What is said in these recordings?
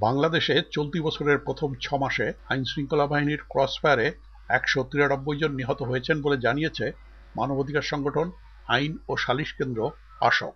বাংলাদেশে চলতি বছরের প্রথম ৬ মাসে আইনশৃঙ্খলা বাহিনীর ক্রসফায়ারে ১৯৩ জন নিহত হয়েছেন বলে জানিয়েছে মানবাধিকার সংগঠন আইন ও সালিশ কেন্দ্র আশক।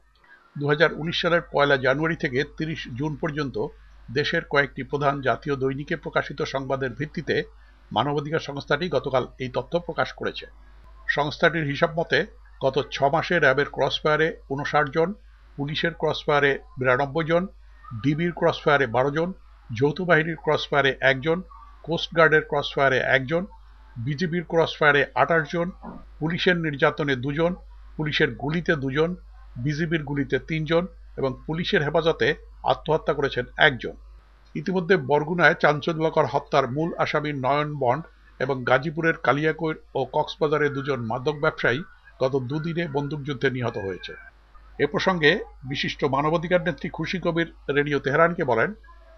২০১৯ সালের ১ জানুয়ারি থেকে ৩০ জুন পর্যন্ত দেশের কয়েকটি প্রধান জাতীয় দৈনিকে প্রকাশিত সংবাদের ভিত্তিতে মানবাধিকার সংস্থাটি গতকাল এই তথ্য প্রকাশ করেছে। সংস্থাটির হিসাব মতে গত ৬ মাসে র্যাবের ক্রসফায়ারে ৫৯ জন, পুলিশের ক্রসফায়ারে ৯২ জন, ডিবির ক্রসফায়ারে ১২ জন, যৌথ বাহিনীর ক্রসফায়ারে ১ জন, কোস্টগার্ডের ক্রসফায়ারে ১ জন, বিজিবির ক্রসফায়ারে ২৮ জন, পুলিশের নির্যাতনে ২ জন, পুলিশের গুলিতে ২ জন, বিজিবির গুলিতে ৩ জন এবং পুলিশের হেফাজতে আত্মহত্যা করেছেন ১ জন। ইতিমধ্যে বরগুনায় চাঞ্চল্যকর হত্যার মূল আসামি নয়ন বন্ড এবং গাজীপুরের কালিয়াকৈর ও কক্সবাজারের ২ জন মাদক ব্যবসায়ী গত দুদিনে বন্দুকযুদ্ধে নিহত হয়েছে। এ প্রসঙ্গে বিশিষ্ট মানবাধিকার নেত্রী খুশি কবির রেডিও তেহরানকে বলেন,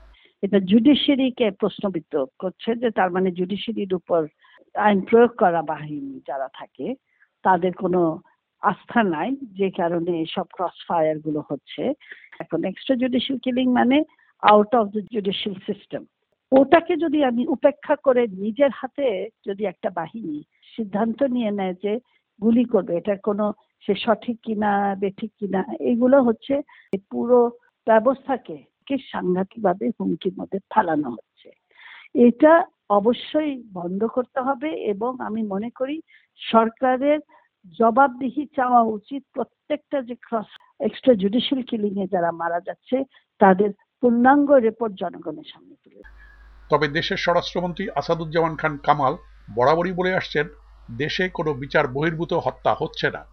এটা জুডিশিয়ারিকে প্রশ্নবিদ্ধ করছে যে তার মানে জুডিশিয়ারির উপর আইন প্রয়োগ করা বাহিনী যারা থাকে তাদের কোনো আস্থা নাই, যে কারণে এসব ক্রস ফায়ার গুলো হচ্ছে। এখন এক্সট্রা জুডিশিয়াল কিলিং মানে out of the judicial system. ওটাকে যদি আমি উপেক্ষা করে নিজের হাতে যদি একটা বাহিনী সিদ্ধান্ত নিয়ে নেয় যে গুলি করবে, এটা কোনো সে সঠিক কিনা বেঠিক কিনা, এগুলো হচ্ছে পুরো ব্যবস্থাকে সাংঘাতিকভাবে হুমকির মধ্যে ফেলানো হচ্ছে। এটা অবশ্যই বন্ধ করতে হবে এবং আমি মনে করি সরকারের জবাবদিহি চাওয়া উচিত। প্রত্যেকটা যে ক্রস এক্সট্রা জুডিশিয়াল কিলিং এ যারা মারা যাচ্ছে তাদের পূর্ণাঙ্গ রিপোর্ট জনগণের সামনে তুলে। তবে দেশের স্বরাষ্ট্রমন্ত্রী আসাদুজ্জামান খান কামাল বরাবরই বলে আসছেন, দেশে কোনো বিচার বহির্ভূত হত্যা হচ্ছে না।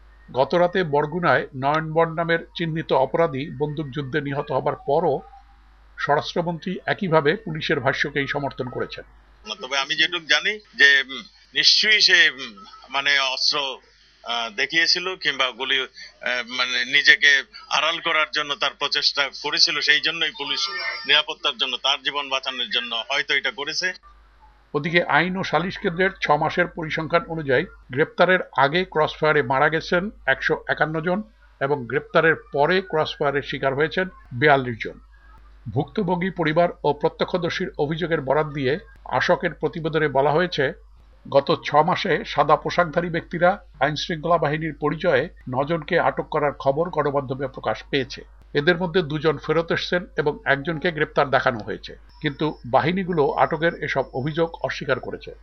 গতরাতে বরগুনায় নয়ন বন্ড নামের চিহ্নিত অপরাধী বন্দুকযুদ্ধে নিহত হবার পরও স্বরাষ্ট্রমন্ত্রী একইভাবে পুলিশের ভাষ্যকেই সমর্থন করেছেন। তবে আমি যেটুকু জানি যে নিশ্চয়ই সে মানে অস্ত্র দেখিয়েছিল কিংবা গুলি মানে নিজেকে আড়াল করার জন্য তার প্রচেষ্টা করেছিল, সেই জন্যই পুলিশ নিরাপত্তার জন্য, তার জীবন বাঁচানোর জন্য হয়তো এটা করেছে। ওদিকে আইন ও সালিশ কেন্দ্রের ৬ মাসের পরিসংখ্যান অনুযায়ী গ্রেপ্তারের আগে ক্রসফায়ারে মারা গেছেন ১৫১ জন এবং গ্রেপ্তারের পরে ক্রসফায়ারের শিকার হয়েছেন ৪২ জন। ভুক্তভোগী পরিবার ও প্রত্যক্ষদর্শীর অভিযোগের বরাত দিয়ে আশকের প্রতিবেদনে বলা হয়েছে, গত ৬ মাসে সাদা পোশাকধারী ব্যক্তিরা আইনশৃঙ্খলা বাহিনীর পরিচয়ে ৯ জনকে আটক করার খবর গণমাধ্যমে প্রকাশ পেয়েছে। এদের মধ্যে ২ জন ফেরত এসেছেন এবং ১ জনকে গ্রেপ্তার দেখানো হয়েছে, কিন্তু বাহিনীগুলো আটকের এসব অভিযোগ অস্বীকার করেছে।